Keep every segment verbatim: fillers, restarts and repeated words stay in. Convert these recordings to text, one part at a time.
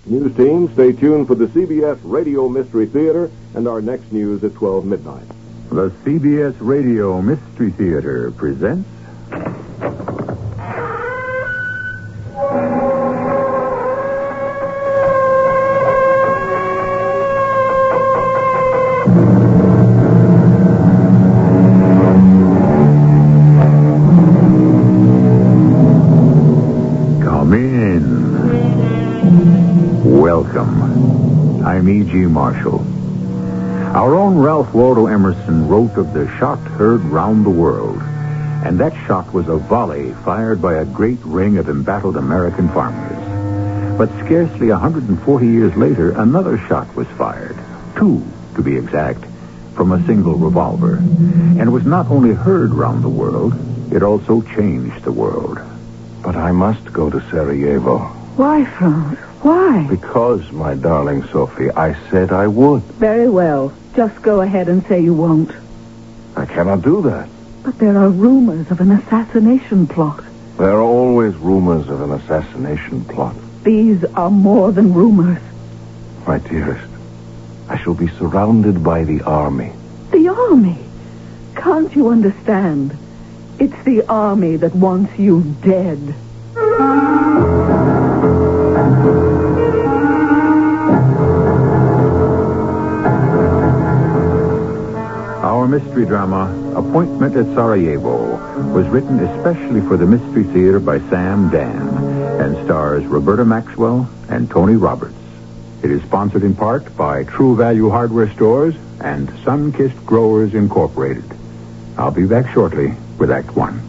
News team, stay tuned for the C B S Radio Mystery Theater and our next news at twelve midnight. The C B S Radio Mystery Theater presents... Come in. Welcome. I'm E G. Marshall. Our own Ralph Waldo Emerson wrote of the shot heard round the world, and that shot was a volley fired by a great ring of embattled American farmers. But scarcely one hundred forty years later, another shot was fired, two, to be exact, from a single revolver, and was not only heard round the world, it also changed the world. But I must go to Sarajevo. Why, Franz? Why? Because, my darling Sophie, I said I would. Very well. Just go ahead and say you won't. I cannot do that. But there are rumors of an assassination plot. There are always rumors of an assassination plot. These are more than rumors. My dearest, I shall be surrounded by the army. The army? Can't you understand? It's the army that wants you dead. Our mystery drama, Appointment at Sarajevo, was written especially for the Mystery Theater by Sam Dan and stars Roberta Maxwell and Tony Roberts. It is sponsored in part by True Value Hardware Stores and Sun-Kissed Growers Incorporated. I'll be back shortly with Act One.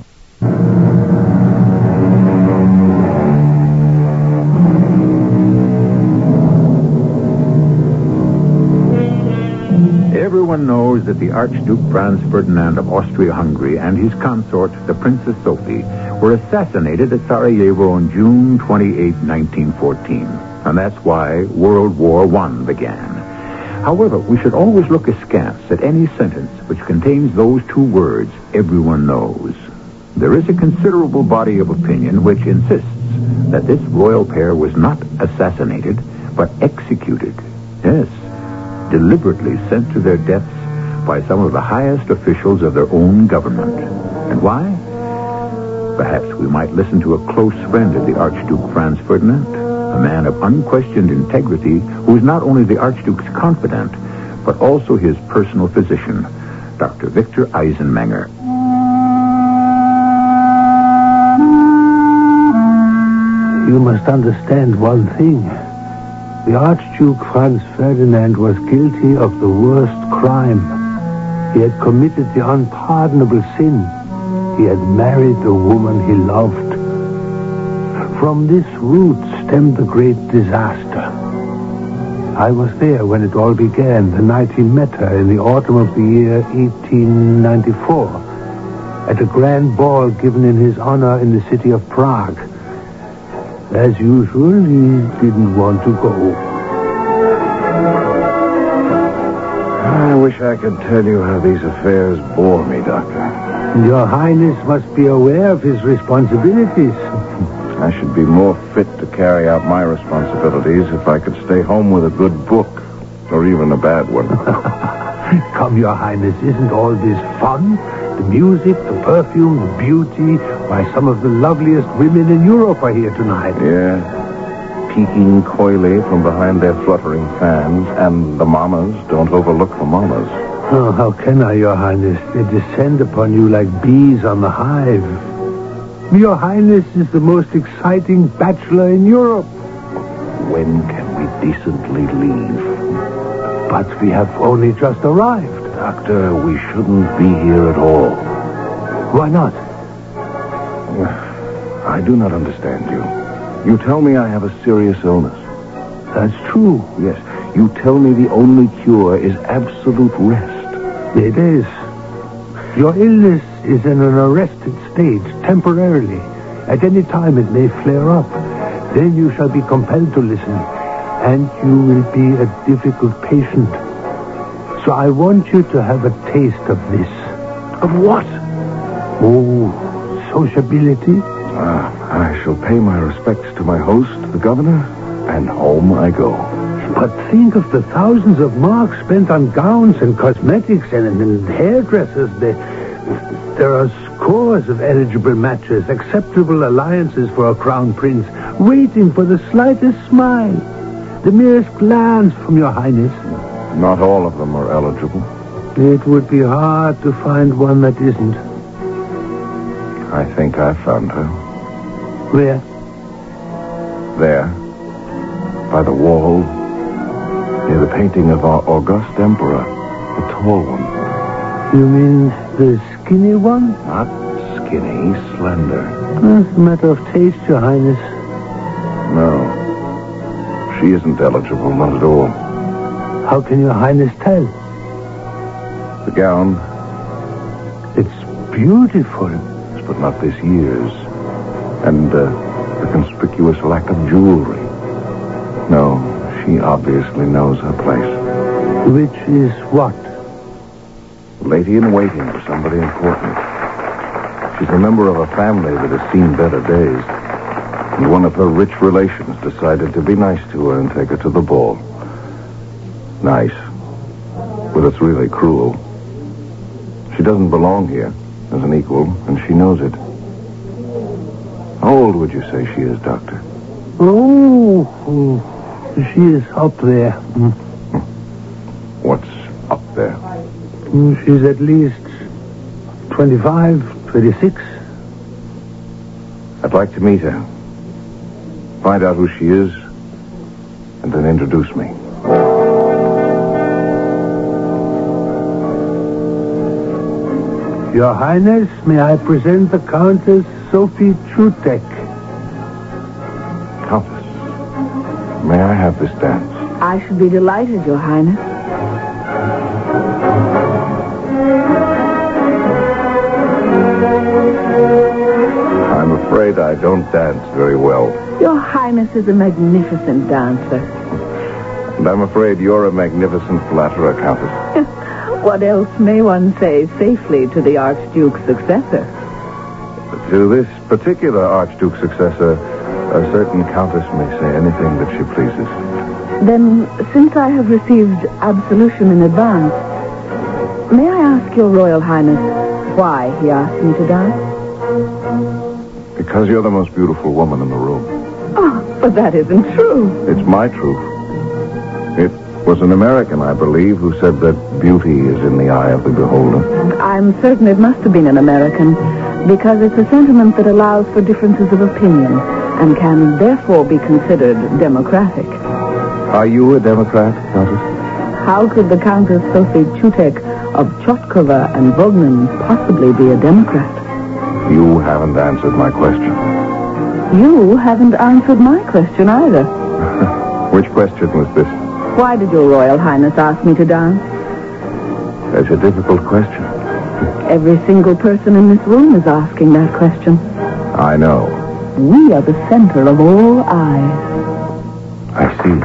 Everyone knows that the Archduke Franz Ferdinand of Austria-Hungary and his consort, the Princess Sophie, were assassinated at Sarajevo on June twenty-eighth, nineteen fourteen. And that's why World War One began. However, we should always look askance at any sentence which contains those two words, everyone knows. There is a considerable body of opinion which insists that this royal pair was not assassinated, but executed. Yes, deliberately sent to their deaths by some of the highest officials of their own government. And why? Perhaps we might listen to a close friend of the Archduke Franz Ferdinand, a man of unquestioned integrity who is not only the Archduke's confidant, but also his personal physician, Doctor Victor Eisenmenger. You must understand one thing. The Archduke Franz Ferdinand was guilty of the worst crime. He had committed the unpardonable sin. He had married the woman he loved. From this root stemmed the great disaster. I was there when it all began, the night he met her in the autumn of the year eighteen ninety-four, at a grand ball given in his honor in the city of Prague. As usual, he didn't want to go. I wish I could tell you how these affairs bore me, Doctor. Your Highness must be aware of his responsibilities. I should be more fit to carry out my responsibilities if I could stay home with a good book, or even a bad one. Come, Your Highness, isn't all this fun? The music, the perfume, the beauty. Why, some of the loveliest women in Europe are here tonight. Yeah, peeking coyly from behind their fluttering fans, and the mamas don't overlook the mamas. Oh, how can I, Your Highness? They descend upon you like bees on the hive. Your Highness is the most exciting bachelor in Europe. When can we decently leave? But we have only just arrived. Doctor, we shouldn't be here at all. Why not? I do not understand you. You tell me I have a serious illness. That's true. Yes, you tell me the only cure is absolute rest. It is. Your illness is in an arrested state, temporarily. At any time it may flare up. Then you shall be compelled to listen. And you will be a difficult patient. So I want you to have a taste of this. Of what? Oh, sociability. Ah, I shall pay my respects to my host, the governor, and home I go. But think of the thousands of marks spent on gowns and cosmetics and, and hairdressers. There, there are scores of eligible matches, acceptable alliances for a crown prince, waiting for the slightest smile, the merest glance from your highness. Not all of them are eligible. It would be hard to find one that isn't. I think I found her. Where? There, by the wall, near the painting of our august emperor, the tall one. You mean the skinny one? Not skinny, slender. That's a matter of taste, your highness. No, she isn't eligible, not at all. How can your highness tell? The gown, It's beautiful. but not this year's. And uh, the conspicuous lack of jewelry. No, she obviously knows her place. Which is what? Lady in waiting for somebody important. She's a member of a family that has seen better days. And one of her rich relations decided to be nice to her and take her to the ball. Nice. But it's really cruel. She doesn't belong here as an equal, and she knows it. How old would you say she is, Doctor? Oh, she is up there. Mm. What's up there? Mm, She's at least twenty-five, twenty-six. I'd like to meet her. Find out who she is, and then introduce me. Your Highness, may I present the Countess Sophie Chutek? Countess, may I have this dance? I should be delighted, Your Highness. I'm afraid I don't dance very well. Your Highness is a magnificent dancer. And I'm afraid you're a magnificent flatterer, Countess. What else may one say safely to the Archduke's successor? To this particular Archduke's successor, a certain Countess may say anything that she pleases. Then, since I have received absolution in advance, may I ask your Royal Highness why he asked me to dance? Because you're the most beautiful woman in the room. Oh, but that isn't true. It's my truth. It was an American, I believe, who said that beauty is in the eye of the beholder. I'm certain it must have been an American, because it's a sentiment that allows for differences of opinion and can therefore be considered democratic. Are you a Democrat, Countess? How could the Countess Sophie Chutek of Chotkova and Vognin possibly be a Democrat? You haven't answered my question. You haven't answered my question either. Which question was this? Why did your Royal Highness ask me to dance? That's a difficult question. Every single person in this room is asking that question. I know. We are the center of all eyes. I see.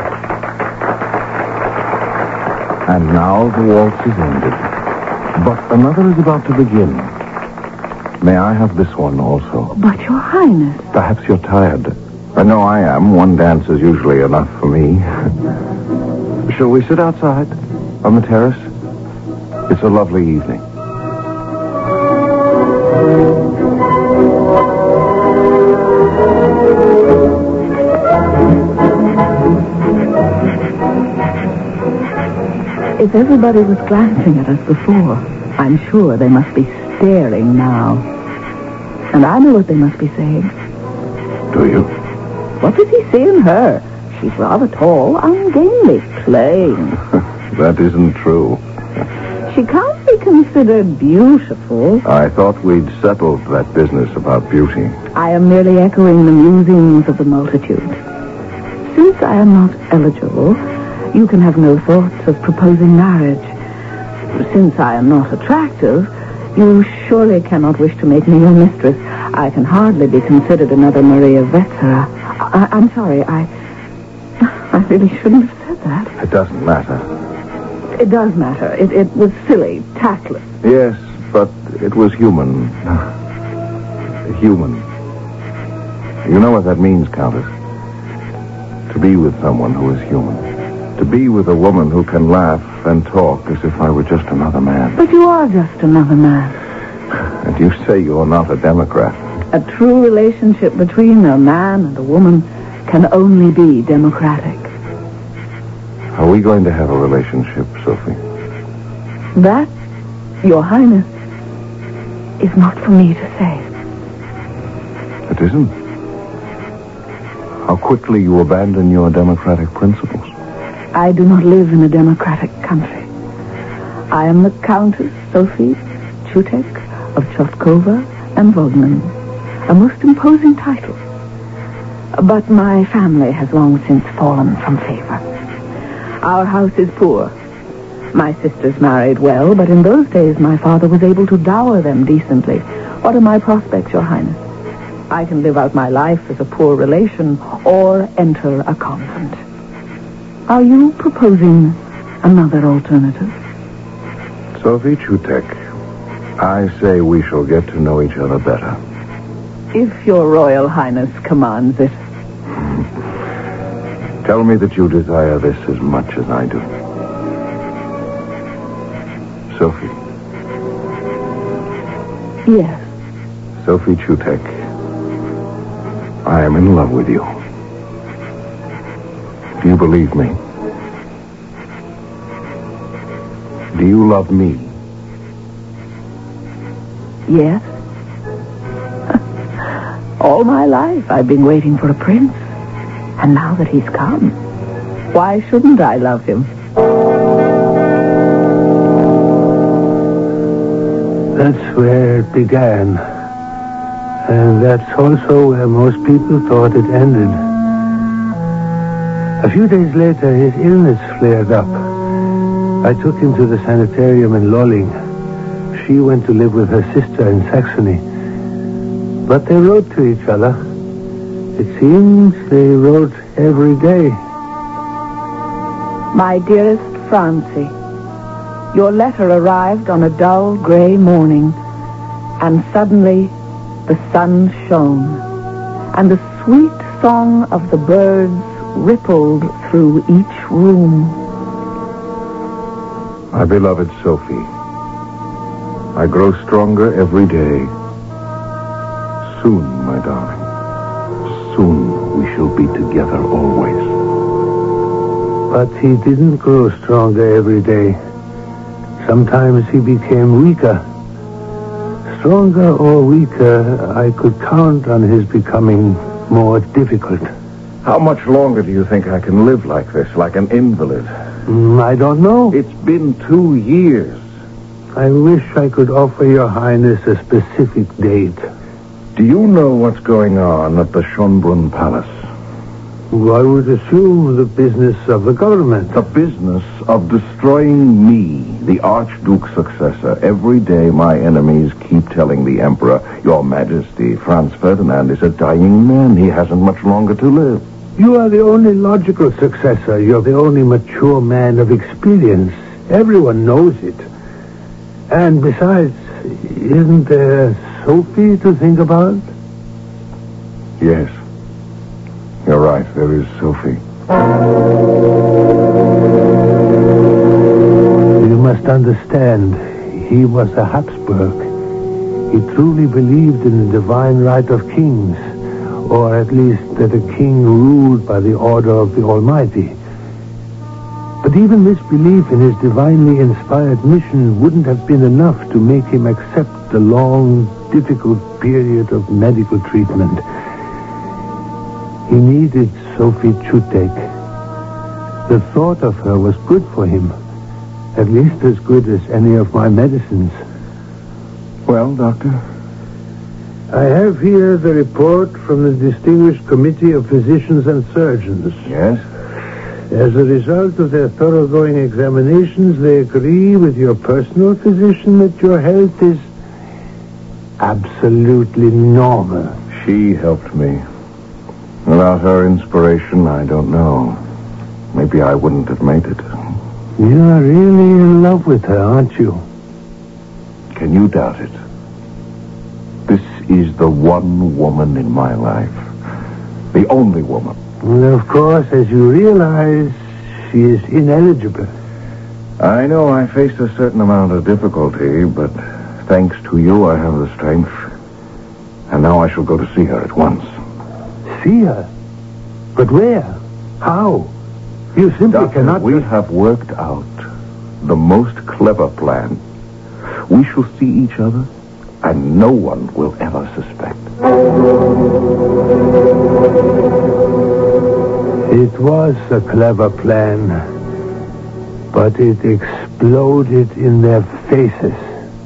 And now the waltz is ended. But another is about to begin. May I have this one also? But your Highness... Perhaps you're tired. I know I am. One dance is usually enough for me. Shall we sit outside on the terrace? It's a lovely evening. If everybody was glancing at us before, I'm sure they must be staring now. And I know what they must be saying. Do you? What does he see in her? She's rather tall, ungainly, plain. That isn't true. She can't be considered beautiful. I thought we'd settled that business about beauty. I am merely echoing the musings of the multitude. Since I am not eligible, you can have no thoughts of proposing marriage. Since I am not attractive, you surely cannot wish to make me your mistress. I can hardly be considered another Maria Wetzera. I, I'm sorry, I... I really shouldn't have said that. It doesn't matter. It does matter. It, it was silly, tactless. Yes, but it was human. Human. You know what that means, Countess? To be with someone who is human. To be with a woman who can laugh and talk as if I were just another man. But you are just another man. And you say you're not a Democrat. A true relationship between a man and a woman can only be democratic. Are we going to have a relationship, Sophie? That, Your Highness, is not for me to say. It isn't? How quickly you abandon your democratic principles. I do not live in a democratic country. I am the Countess Sophie Chutek of Chostkova and Vodman, a most imposing title. But my family has long since fallen from favor. Our house is poor. My sisters married well, but in those days my father was able to dower them decently. What are my prospects, Your Highness? I can live out my life as a poor relation or enter a convent. Are you proposing another alternative? Sophie Chutek, I say we shall get to know each other better. If Your Royal Highness commands it. Tell me that you desire this as much as I do. Sophie. Yes. Sophie Chutek, I am in love with you. Do you believe me? Do you love me? Yes. All my life I've been waiting for a prince. And now that he's come, why shouldn't I love him? That's where it began. And that's also where most people thought it ended. A few days later, his illness flared up. I took him to the sanitarium in Lolling. She went to live with her sister in Saxony. But they wrote to each other. It seems they wrote every day. My dearest Francie, your letter arrived on a dull gray morning, and suddenly the sun shone, and the sweet song of the birds rippled through each room. My beloved Sophie, I grow stronger every day. Soon, my darling, soon we shall be together always. But he didn't grow stronger every day. Sometimes he became weaker. Stronger or weaker, I could count on his becoming more difficult. How much longer do you think I can live like this, like an invalid? Mm, I don't know. It's been two years. I wish I could offer Your Highness a specific date. Do you know what's going on at the Schönbrunn Palace? I would assume the business of the government. The business of destroying me, the Archduke's successor. Every day my enemies keep telling the Emperor, Your Majesty, Franz Ferdinand is a dying man. He hasn't much longer to live. You are the only logical successor. You're the only mature man of experience. Everyone knows it. And besides, isn't there Sophie to think about? Yes. You're right, there is Sophie. You must understand, he was a Habsburg. He truly believed in the divine right of kings, or at least that a king ruled by the order of the Almighty. But even this belief in his divinely inspired mission wouldn't have been enough to make him accept the long, difficult period of medical treatment. He needed Sophie Chutek. The thought of her was good for him, at least as good as any of my medicines. Well, Doctor? I have here the report from the Distinguished Committee of Physicians and Surgeons. Yes? As a result of their thoroughgoing examinations, they agree with your personal physician that your health is absolutely normal. She helped me. Without her inspiration, I don't know. Maybe I wouldn't have made it. You're really in love with her, aren't you? Can you doubt it? This is the one woman in my life. The only woman. And of course, as you realize, she is ineligible. I know I faced a certain amount of difficulty, but thanks to you, I have the strength. And now I shall go to see her at once. See her? But where? How? You simply Doctor, cannot... we just- have worked out the most clever plan. We shall see each other, and no one will ever suspect. It was a clever plan, but it exploded in their faces.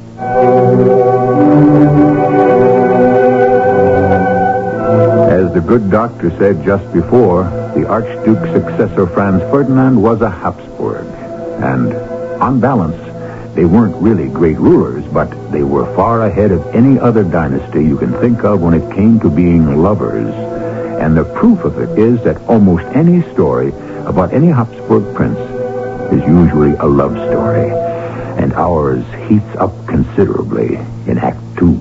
As the good doctor said just before, the Archduke's successor, Franz Ferdinand, was a Habsburg. And, on balance, they weren't really great rulers, but they were far ahead of any other dynasty you can think of when it came to being lovers. And the proof of it is that almost any story about any Habsburg prince is usually a love story. And ours heats up considerably in Act Two.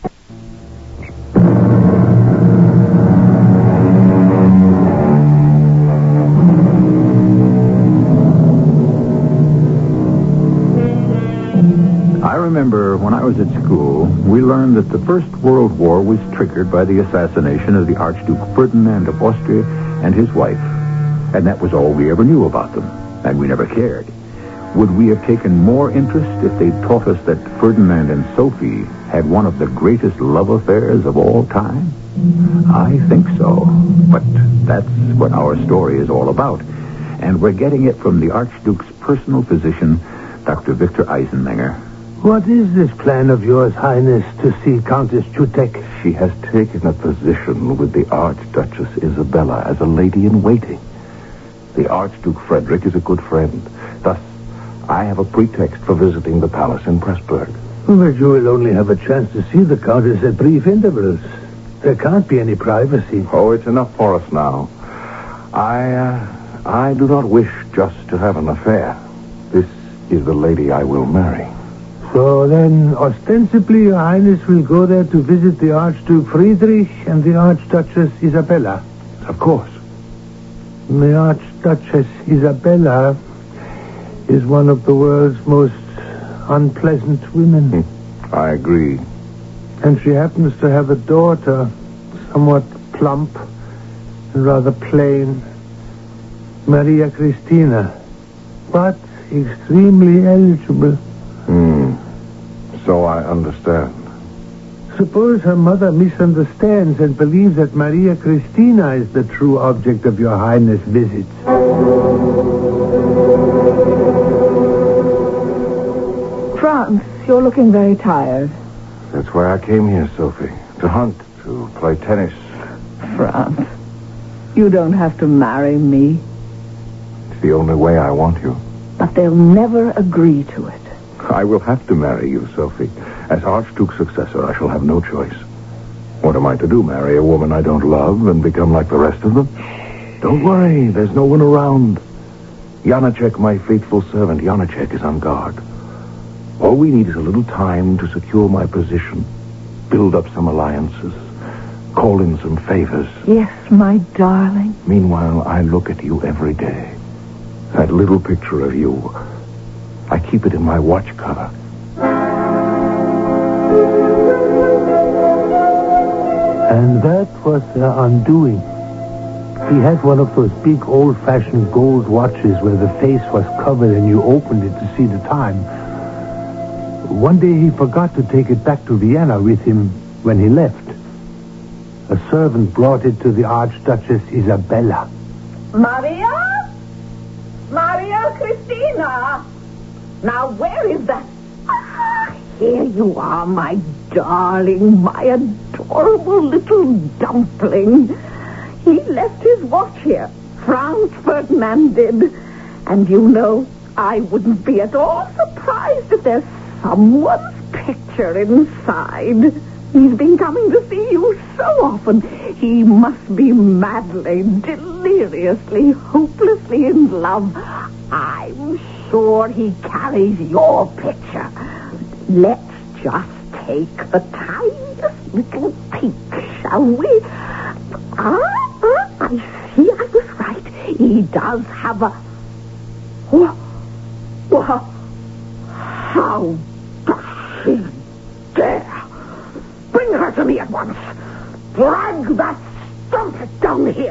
I remember when I was at school, we learned that the First World War was triggered by the assassination of the Archduke Ferdinand of Austria and his wife. And that was all we ever knew about them, and we never cared. Would we have taken more interest if they'd taught us that Ferdinand and Sophie had one of the greatest love affairs of all time? I think so, but that's what our story is all about. And we're getting it from the Archduke's personal physician, Doctor Victor Eisenmenger. What is this plan of yours, Highness, to see Countess Chutek? She has taken a position with the Archduchess Isabella as a lady-in-waiting. The Archduke Frederick is a good friend. Thus, I have a pretext for visiting the palace in Pressburg. But you will only have a chance to see the Countess at brief intervals. There can't be any privacy. Oh, it's enough for us now. I, uh, I do not wish just to have an affair. This is the lady I will marry. So then, ostensibly, Your Highness will go there to visit the Archduke Friedrich and the Archduchess Isabella. Of course. The Archduchess Isabella is one of the world's most unpleasant women. I agree. And she happens to have a daughter, somewhat plump and rather plain, Maria Christina, but extremely eligible. Hmm. So I understand. Suppose her mother misunderstands and believes that Maria Christina is the true object of Your Highness' visits. Franz, you're looking very tired. That's why I came here, Sophie. To hunt, to play tennis. Franz, you don't have to marry me. It's the only way I want you. But they'll never agree to it. I will have to marry you, Sophie. As Archduke's successor, I shall have no choice. What am I to do, marry a woman I don't love and become like the rest of them? Don't worry, there's no one around. Janacek, my faithful servant, Janacek is on guard. All we need is a little time to secure my position, build up some alliances, call in some favors. Yes, my darling. Meanwhile, I look at you every day. That little picture of you, I keep it in my watch cover. And that was their undoing. He had one of those big old-fashioned gold watches where the face was covered and you opened it to see the time. One day he forgot to take it back to Vienna with him when he left. A servant brought it to the Archduchess Isabella. Maria? Maria Christina? Now, where is that? Ah, here you are, my darling, my adorable little dumpling. He left his watch here. Franz Ferdinand did. And you know, I wouldn't be at all surprised if there's someone's picture inside. He's been coming to see you so often. He must be madly, deliriously, hopelessly in love. I'm sure he carries your picture. Let's just take the tiniest little peek, shall we? Ah, ah, I see, I He does have a... What? What? How does she dare? Bring her to me at once. Drag that strumpet down here.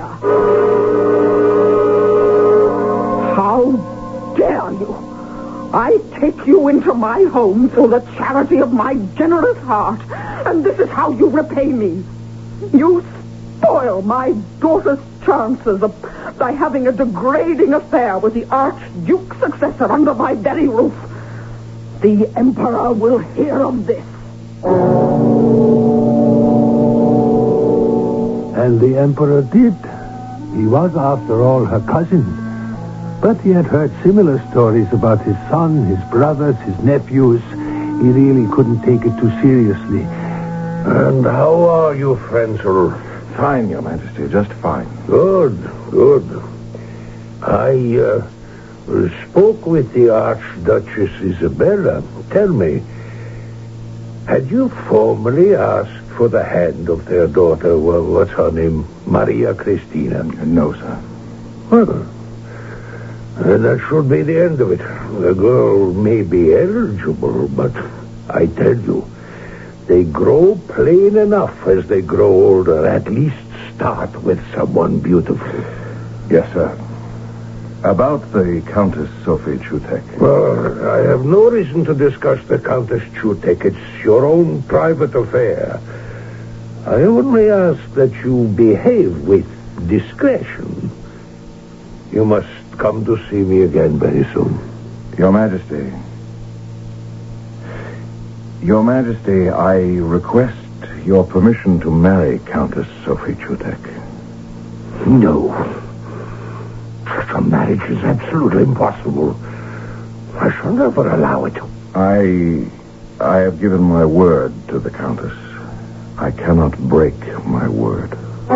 How dare you? I take you into my home through the charity of my generous heart, and this is how you repay me. You spoil my daughter's chances of, by having a degrading affair with the Archduke's successor under my very roof. The Emperor will hear of this. And the Emperor did. He was, after all, her cousin. But he had heard similar stories about his son, his brothers, his nephews. He really couldn't take it too seriously. And how are you, Frenzel? Fine, Your Majesty, just fine. Good, good. I uh, spoke with the Archduchess Isabella. Tell me, had you formally asked for the hand of their daughter, well, what's her name, Maria Cristina? No, sir. Well, and that should be the end of it. The girl may be eligible, but I tell you, they grow plain enough as they grow older. At least start with someone beautiful. Yes, sir. About the Countess Sophie Chutek. Well, I have no reason to discuss the Countess Chutek. It's your own private affair. I only ask that you behave with discretion. You must come to see me again very soon. Your Majesty. Your Majesty, I request your permission to marry Countess Sophie Chutek. No. Such a marriage is absolutely impossible. I shall never allow it. I... I have given my word to the Countess. I cannot break my word.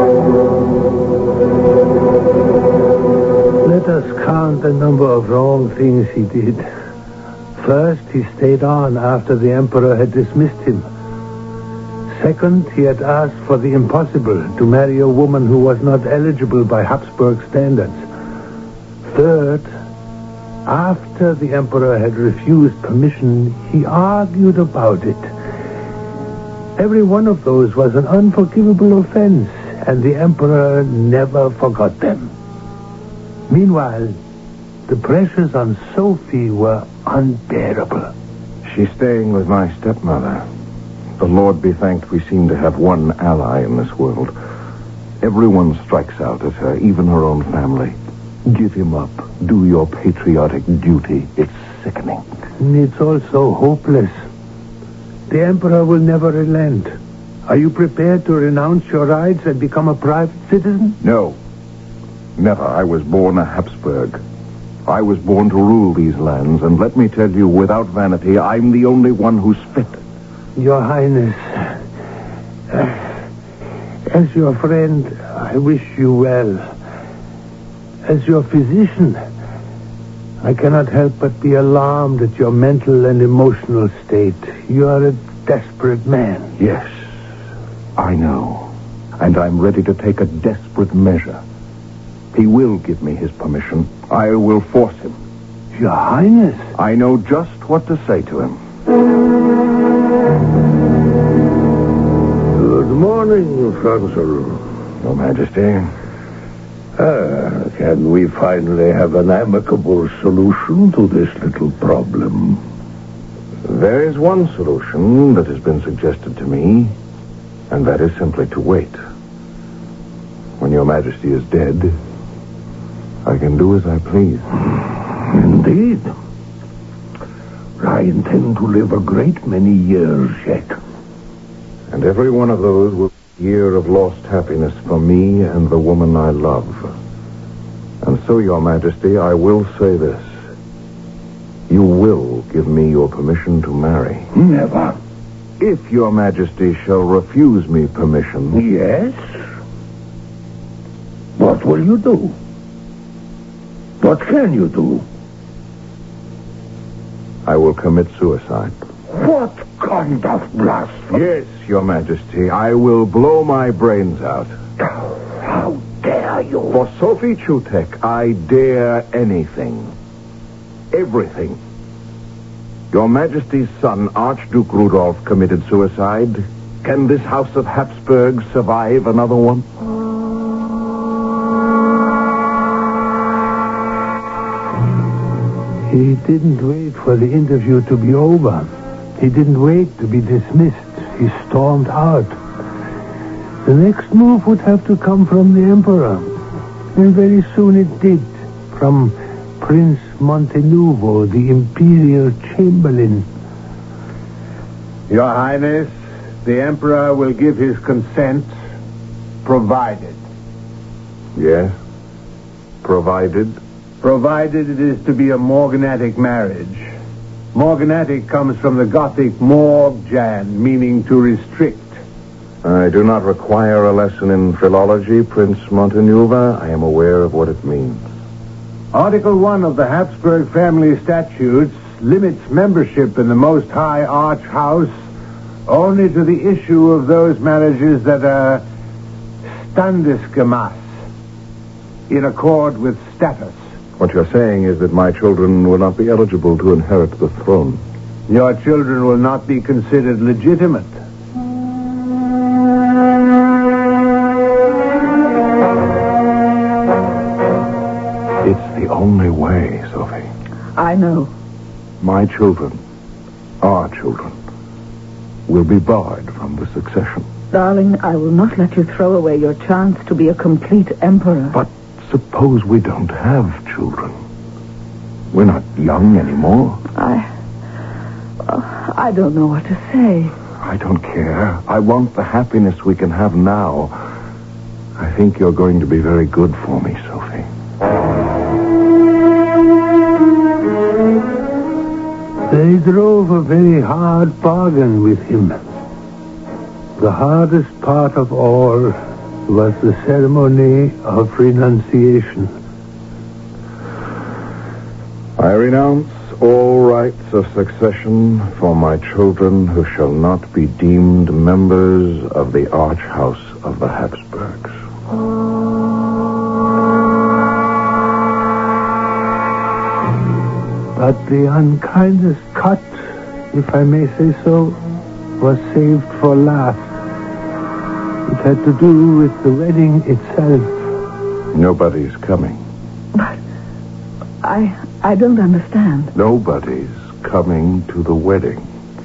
Let us count the number of wrong things he did. First, he stayed on after the Emperor had dismissed him. Second, he had asked for the impossible, to marry a woman who was not eligible by Habsburg standards. Third, after the Emperor had refused permission, he argued about it. Every one of those was an unforgivable offense, and the Emperor never forgot them. Meanwhile, the pressures on Sophie were unbearable. She's staying with my stepmother. The Lord be thanked we seem to have one ally in this world. Everyone strikes out at her, even her own family. Give him up. Do your patriotic duty. It's sickening. It's also hopeless. The Emperor will never relent. Are you prepared to renounce your rights and become a private citizen? No. Never. I was born a Habsburg. I was born to rule these lands, and let me tell you, without vanity, I'm the only one who's fit. Your Highness, uh, as your friend, I wish you well. As your physician, I cannot help but be alarmed at your mental and emotional state. You are a desperate man. Yes, I know. And I'm ready to take a desperate measure. He will give me his permission. I will force him. Your Highness. I know just what to say to him. Good morning, Frenzel. Your Majesty. Ah, can we finally have an amicable solution to this little problem? There is one solution that has been suggested to me, and that is simply to wait. When Your Majesty is dead, I can do as I please. Indeed. I intend to live a great many years yet. And every one of those will be a year of lost happiness for me and the woman I love. And so, Your Majesty, I will say this. You will give me your permission to marry. Never. If Your Majesty shall refuse me permission... Yes? What will you do? What can you do? I will commit suicide. What kind of blasphemy? Yes, Your Majesty, I will blow my brains out. How dare you? For Sophie Chutek, I dare anything. Everything. Your Majesty's son, Archduke Rudolph, committed suicide. Can this House of Habsburg survive another one? He didn't wait for the interview to be over. He didn't wait to be dismissed. He stormed out. The next move would have to come from the Emperor. And very soon it did. From Prince Montenuvo, the Imperial Chamberlain. Your Highness, the Emperor will give his consent, provided. Yes? Provided? Provided it is to be a morganatic marriage. Morganatic comes from the Gothic morgjan, meaning to restrict. I do not require a lesson in philology, Prince Montenuva. I am aware of what it means. Article one of the Habsburg family statutes limits membership in the Most High Arch House only to the issue of those marriages that are standesgemäß, in accord with status. What you're saying is that my children will not be eligible to inherit the throne. Your children will not be considered legitimate. It's the only way, Sophie. I know. My children, our children, will be barred from the succession. Darling, I will not let you throw away your chance to be a complete emperor. But suppose we don't have children. We're not young anymore. I... Uh, I don't know what to say. I don't care. I want the happiness we can have now. I think you're going to be very good for me, Sophie. They drove a very hard bargain with him. The hardest part of all was the ceremony of renunciation. I renounce all rights of succession for my children who shall not be deemed members of the Arch House of the Habsburgs. But the unkindest cut, if I may say so, was saved for last. It had to do with the wedding itself. Nobody's coming. But I... I don't understand. Nobody's coming to the wedding.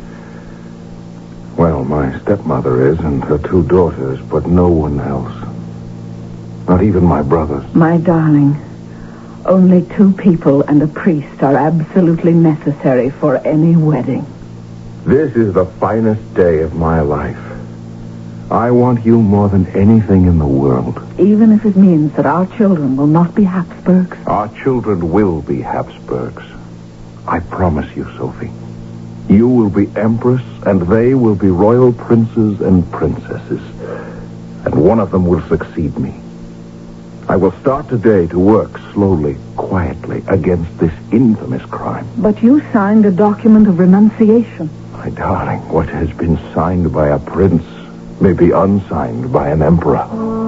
Well, my stepmother is and her two daughters, but no one else. Not even my brothers. My darling, only two people and a priest are absolutely necessary for any wedding. This is the finest day of my life. I want you more than anything in the world. Even if it means that our children will not be Habsburgs? Our children will be Habsburgs. I promise you, Sophie. You will be empress, and they will be royal princes and princesses. And one of them will succeed me. I will start today to work slowly, quietly, against this infamous crime. But you signed a document of renunciation. My darling, what has been signed by a prince may be unsigned by an emperor.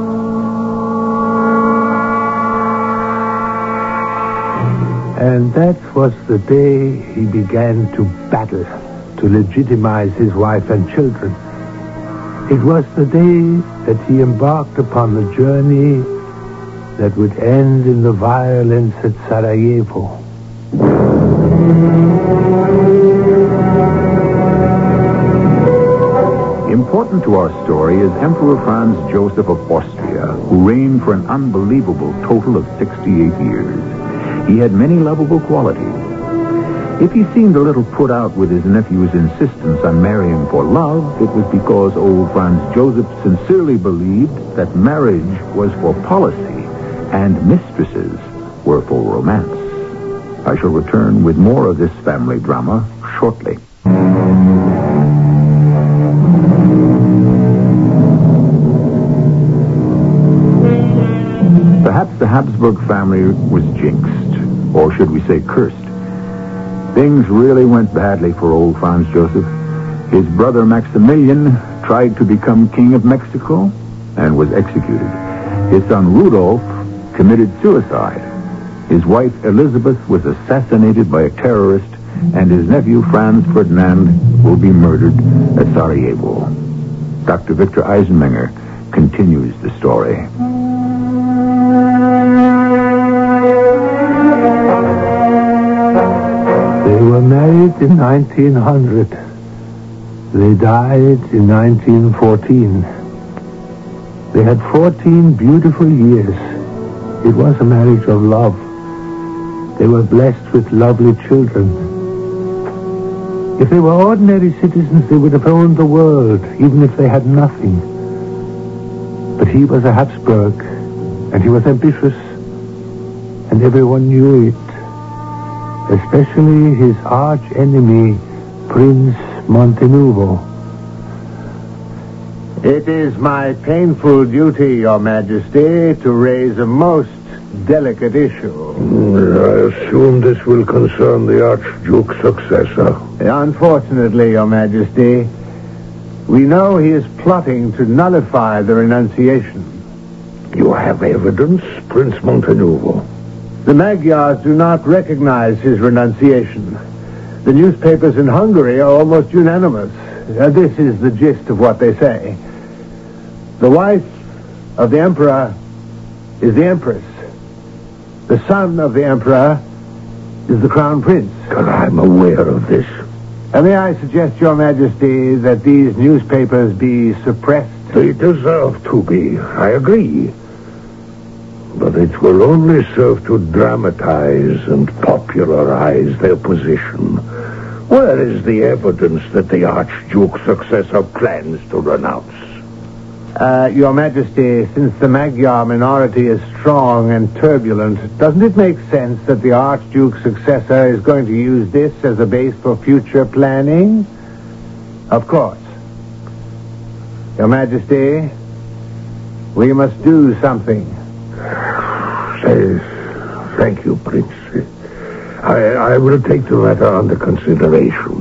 And that was the day he began to battle to legitimize his wife and children. It was the day that he embarked upon the journey that would end in the violence at Sarajevo. Important to our story is Emperor Franz Joseph of Austria, who reigned for an unbelievable total of sixty-eight years. He had many lovable qualities. If he seemed a little put out with his nephew's insistence on marrying for love, it was because old Franz Joseph sincerely believed that marriage was for policy and mistresses were for romance. I shall return with more of this family drama shortly. Perhaps the Habsburg family was jinxed, or should we say cursed. Things really went badly for old Franz Joseph. His brother Maximilian tried to become king of Mexico and was executed. His son Rudolf committed suicide. His wife Elizabeth was assassinated by a terrorist, and his nephew Franz Ferdinand will be murdered at Sarajevo. Doctor Victor Eisenmenger continues the story. They were married in nineteen hundred. They died in nineteen fourteen. They had fourteen beautiful years. It was a marriage of love. They were blessed with lovely children. If they were ordinary citizens, they would have owned the world, even if they had nothing. But he was a Habsburg, and he was ambitious, and everyone knew it. Especially his arch enemy, Prince Montenuvo. It is my painful duty, Your Majesty, to raise a most delicate issue. I assume this will concern the Archduke's successor. Unfortunately, Your Majesty, we know he is plotting to nullify the renunciation. You have evidence, Prince Montenuvo? The Magyars do not recognize his renunciation. The newspapers in Hungary are almost unanimous. Uh, this is the gist of what they say. The wife of the emperor is the empress. The son of the emperor is the crown prince. But I'm aware of this. And may I suggest, Your Majesty, that these newspapers be suppressed? They deserve to be. I agree. But it will only serve to dramatize and popularize their position. Where is the evidence that the Archduke's successor plans to renounce? Uh, Your Majesty, since the Magyar minority is strong and turbulent, doesn't it make sense that the Archduke's successor is going to use this as a base for future planning? Of course. Your Majesty, we must do something. Say, thank you, Prince. I, I will take the matter under consideration.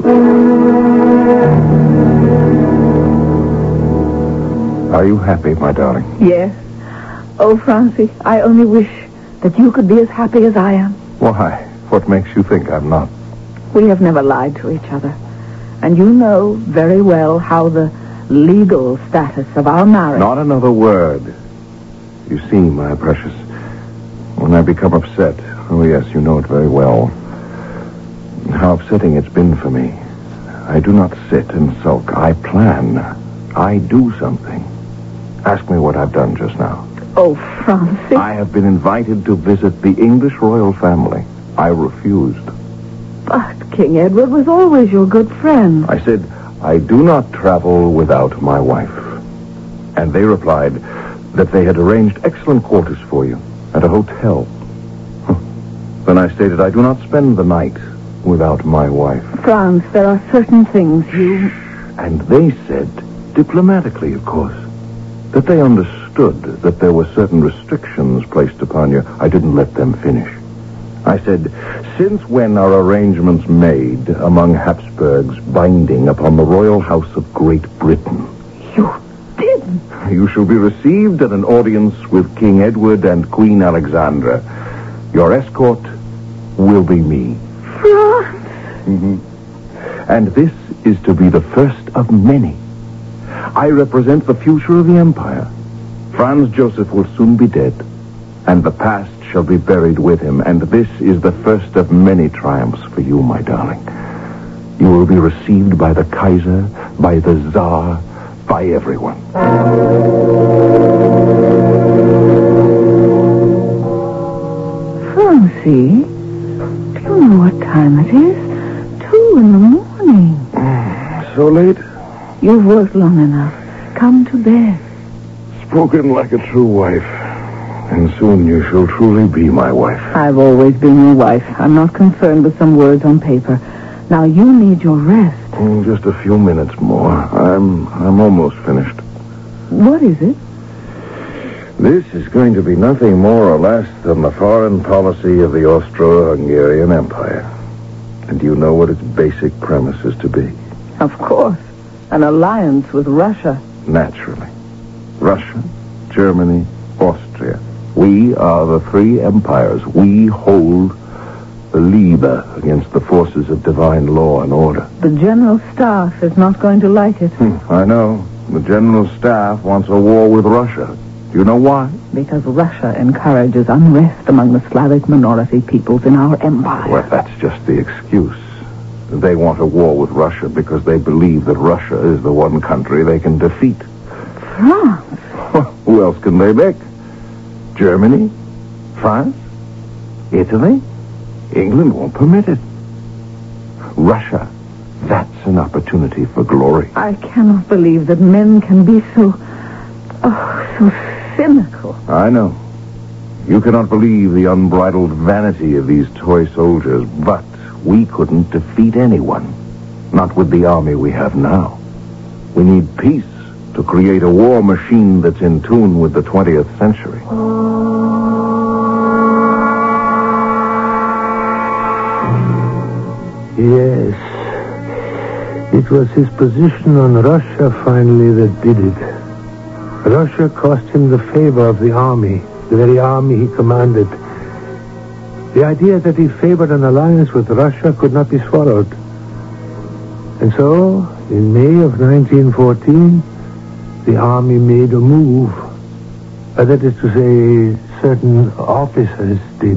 Are you happy, my darling? Yes. Oh, Francie, I only wish that you could be as happy as I am. Why? What makes you think I'm not? We have never lied to each other. And you know very well how the legal status of our marriage... Not another word. You see, my precious, when I become upset, oh yes, you know it very well, how upsetting it's been for me. I do not sit and sulk. I plan. I do something. Ask me what I've done just now. Oh, Francis. I have been invited to visit the English royal family. I refused. But King Edward was always your good friend. I said, I do not travel without my wife. And they replied that they had arranged excellent quarters for you at a hotel. Then I stated I do not spend the night without my wife. Franz, there are certain things you... And they said, diplomatically, of course, that they understood that there were certain restrictions placed upon you. I didn't let them finish. I said, since when are arrangements made among Habsburgs binding upon the royal house of Great Britain? You didn't? You shall be received at an audience with King Edward and Queen Alexandra. Your escort will be me. Franz! Mm-hmm. And this is to be the first of many. I represent the future of the empire. Franz Joseph will soon be dead, and the past shall be buried with him, and this is the first of many triumphs for you, my darling. You will be received by the Kaiser, by the Tsar, by everyone. Francie, do you know what time it is? Two in the morning. So late? You've worked long enough. Come to bed. Spoken like a true wife. And soon you shall truly be my wife. I've always been your wife. I'm not concerned with some words on paper. Now you need your rest. Oh, just a few minutes more. I'm I'm almost finished. What is it? This is going to be nothing more or less than the foreign policy of the Austro-Hungarian Empire. And do you know what its basic premise is to be? Of course. An alliance with Russia. Naturally. Russia, Germany, Austria. We are the three empires. We hold the Liebe against the forces of divine law and order. The General Staff is not going to like it. Hmm, I know. The General Staff wants a war with Russia. Do you know why? Because Russia encourages unrest among the Slavic minority peoples in our empire. Well, that's just the excuse. They want a war with Russia because they believe that Russia is the one country they can defeat. France? Who else can they pick? Germany? France? Italy? England won't permit it. Russia. That's an opportunity for glory. I cannot believe that men can be so... Oh, so cynical. I know. You cannot believe the unbridled vanity of these toy soldiers, but we couldn't defeat anyone. Not with the army we have now. We need peace to create a war machine that's in tune with the twentieth century. Yes. It was his position on Russia finally that did it. Russia cost him the favor of the army, the very army he commanded. The idea that he favored an alliance with Russia could not be swallowed. And so, in May of nineteen fourteen, the army made a move. Uh, that is to say, certain officers did.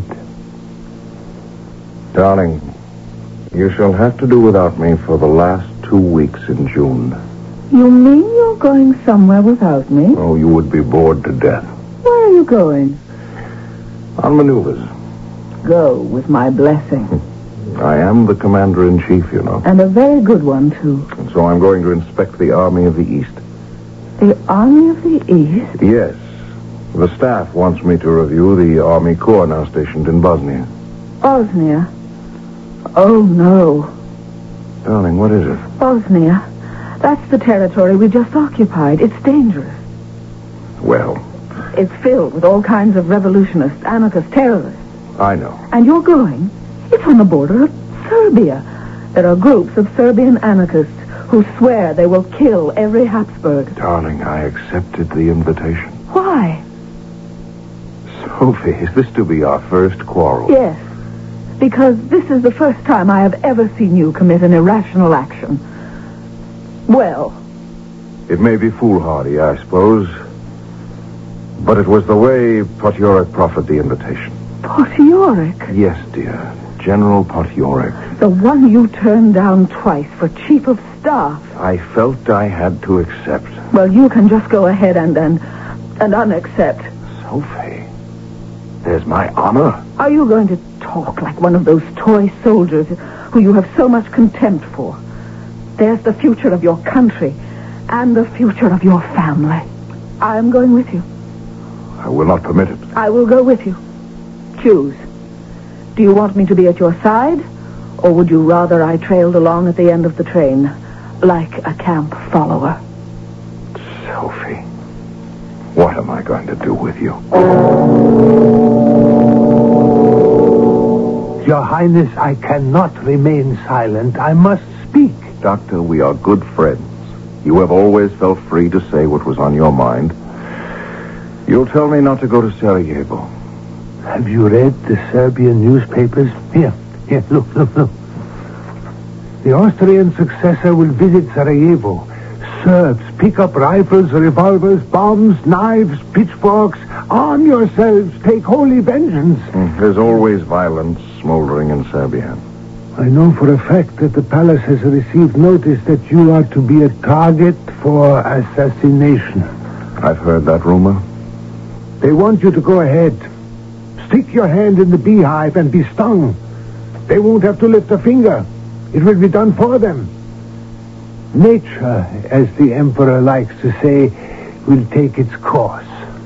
Darling, you shall have to do without me for the last two weeks in June. You mean you're going somewhere without me? Oh, you would be bored to death. Where are you going? On maneuvers. Go with my blessing. I am the commander-in-chief, you know. And a very good one, too. And so I'm going to inspect the Army of the East. The Army of the East? Yes. The staff wants me to review the Army Corps now stationed in Bosnia. Bosnia? Oh, no. Darling, what is it? Bosnia. That's the territory we just occupied. It's dangerous. Well, It's filled with all kinds of revolutionists, anarchists, terrorists. I know. And you're going? It's on the border of Serbia. There are groups of Serbian anarchists who swear they will kill every Habsburg. Darling, I accepted the invitation. Why? Sophie, is this to be our first quarrel? Yes. Because this is the first time I have ever seen you commit an irrational action. Well, It may be foolhardy, I suppose. But it was the way Potiorek proffered the invitation. Potiorek? Yes, dear. General Potiorek. The one you turned down twice for chief of staff. I felt I had to accept. Well, you can just go ahead and and, and unaccept. Sophie, there's my honor. Are you going to talk like one of those toy soldiers who you have so much contempt for? There's the future of your country and the future of your family. I'm going with you. I will not permit it. I will go with you. Choose. Do you want me to be at your side, or would you rather I trailed along at the end of the train, like a camp follower? Sophie, what am I going to do with you? Your Highness, I cannot remain silent. I must speak. Doctor, we are good friends. You have always felt free to say what was on your mind. You'll tell me not to go to Sarajevo. Have you read the Serbian newspapers? Here, here, look, look, look. The Austrian successor will visit Sarajevo. Serbs, pick up rifles, revolvers, bombs, knives, pitchforks. Arm yourselves. Take holy vengeance. Mm, There's always violence smoldering in Serbia. I know for a fact that the palace has received notice that you are to be a target for assassination. I've heard that rumor. They want you to go ahead. Stick your hand in the beehive and be stung. They won't have to lift a finger. It will be done for them. Nature, as the emperor likes to say, will take its course.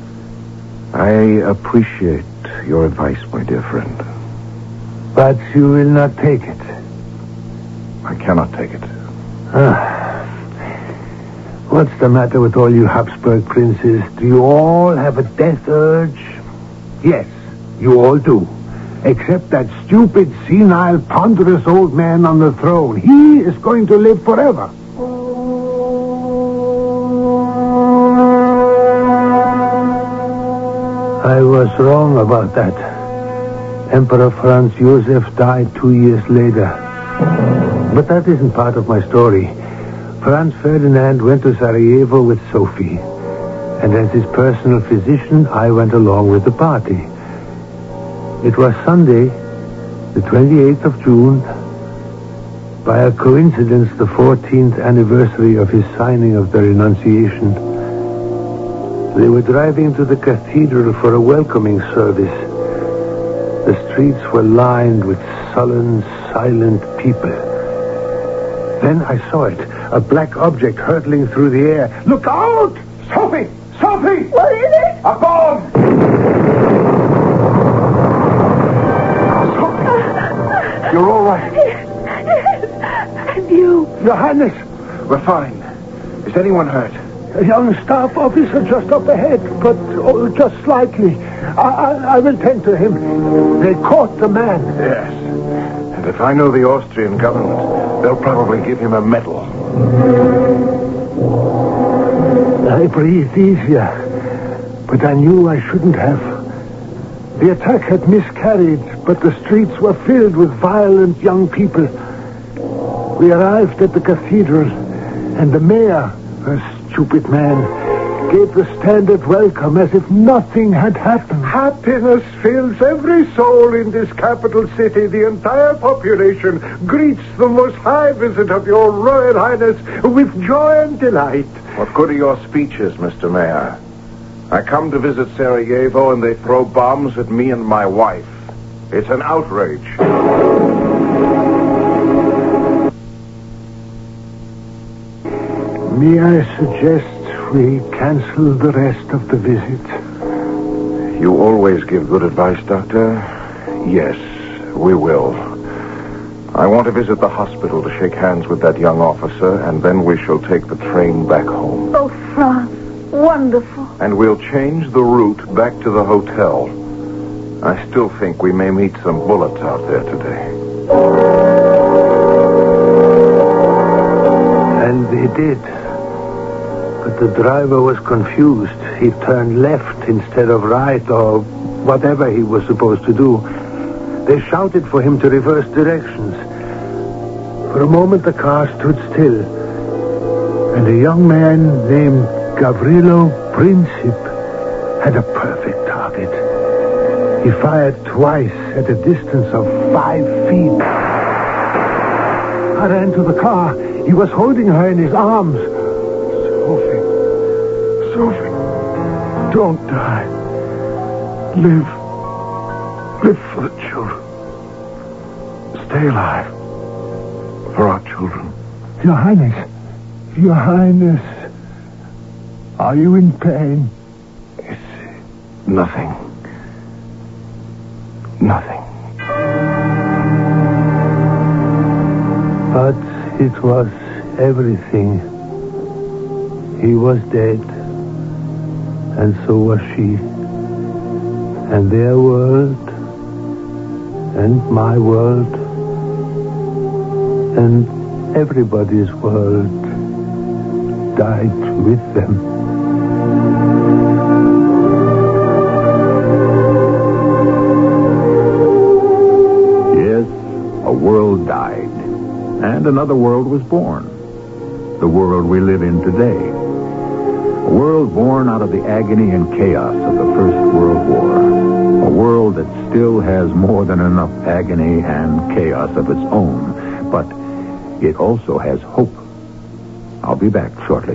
I appreciate your advice, my dear friend. But you will not take it. I cannot take it. Ah. What's the matter with all you Habsburg princes? Do you all have a death urge? Yes, you all do. Except that stupid, senile, ponderous old man on the throne. He is going to live forever. I was wrong about that. Emperor Franz Josef died two years later. But that isn't part of my story. Franz Ferdinand went to Sarajevo with Sophie. And as his personal physician, I went along with the party. It was Sunday, the twenty-eighth of June. By a coincidence, the fourteenth anniversary of his signing of the renunciation. They were driving to the cathedral for a welcoming service. The streets were lined with sullen, silent people. Then I saw it, a black object hurtling through the air. Look out! Sophie! Sophie! What is it? A bomb! Sophie! You're all right. Yes. And you? Your Highness! We're fine. Is anyone hurt? A young staff officer just up ahead, but oh, just slightly. I, I, I will tend to him. They caught the man. Yes. And if I know the Austrian government, they'll probably give him a medal. I breathed easier, but I knew I shouldn't have. The attack had miscarried, but the streets were filled with violent young people. We arrived at the cathedral, and the mayor, a stupid man, gave the standard welcome as if nothing had happened. Happiness fills every soul in this capital city. The entire population greets the most high visit of your Royal Highness with joy and delight. What good are your speeches, Mister Mayor? I come to visit Sarajevo and they throw bombs at me and my wife. It's an outrage. May I suggest we cancel the rest of the visit? You always give good advice, Doctor. Yes, we will. I want to visit the hospital to shake hands with that young officer, and then we shall take the train back home. Oh, Franz, wonderful. And we'll change the route back to the hotel. I still think we may meet some bullets out there today. And they did. But the driver was confused. He turned left instead of right, or whatever he was supposed to do. They shouted for him to reverse directions. For a moment, the car stood still. And a young man named Gavrilo Princip had a perfect target. He fired twice at a distance of five feet. I ran to the car. He was holding her in his arms. Sophie, Sophie, don't die. Live. Live for the children. Stay alive. For our children. Your Highness. Your Highness. Are you in pain? It's nothing. Nothing. But it was everything. He was dead, and so was she. And their world, and my world, and everybody's world died with them. Yes, a world died, and another world was born. The world we live in today. A world born out of the agony and chaos of the First World War. A world that still has more than enough agony and chaos of its own, but it also has hope. I'll be back shortly.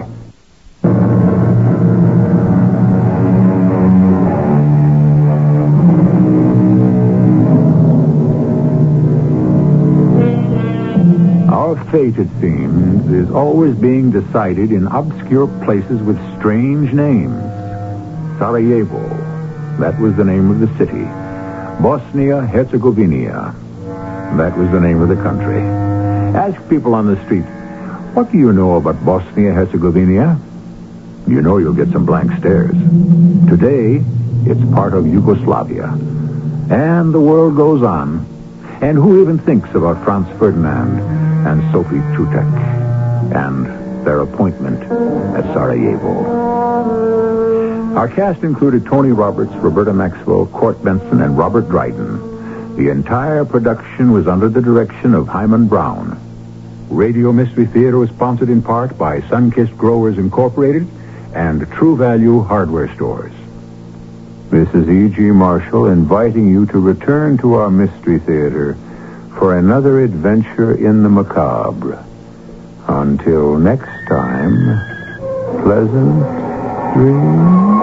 Our fate, it seems, is always being decided in obscure places with strange names. Sarajevo, that was the name of the city. Bosnia-Herzegovina, that was the name of the country. Ask people on the street, what do you know about Bosnia-Herzegovina? You know you'll get some blank stares. Today, it's part of Yugoslavia. And the world goes on. And who even thinks about Franz Ferdinand and Sophie Chutek and their appointment at Sarajevo? Our cast included Tony Roberts, Roberta Maxwell, Court Benson, and Robert Dryden. The entire production was under the direction of Hyman Brown. Radio Mystery Theater was sponsored in part by Sunkist Growers Incorporated and True Value Hardware Stores. This is E G. Marshall inviting you to return to our Mystery Theater for another adventure in the macabre. Until next time, pleasant dreams.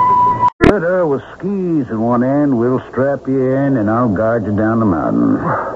With skis in one end, we'll strap you in and I'll guide you down the mountain.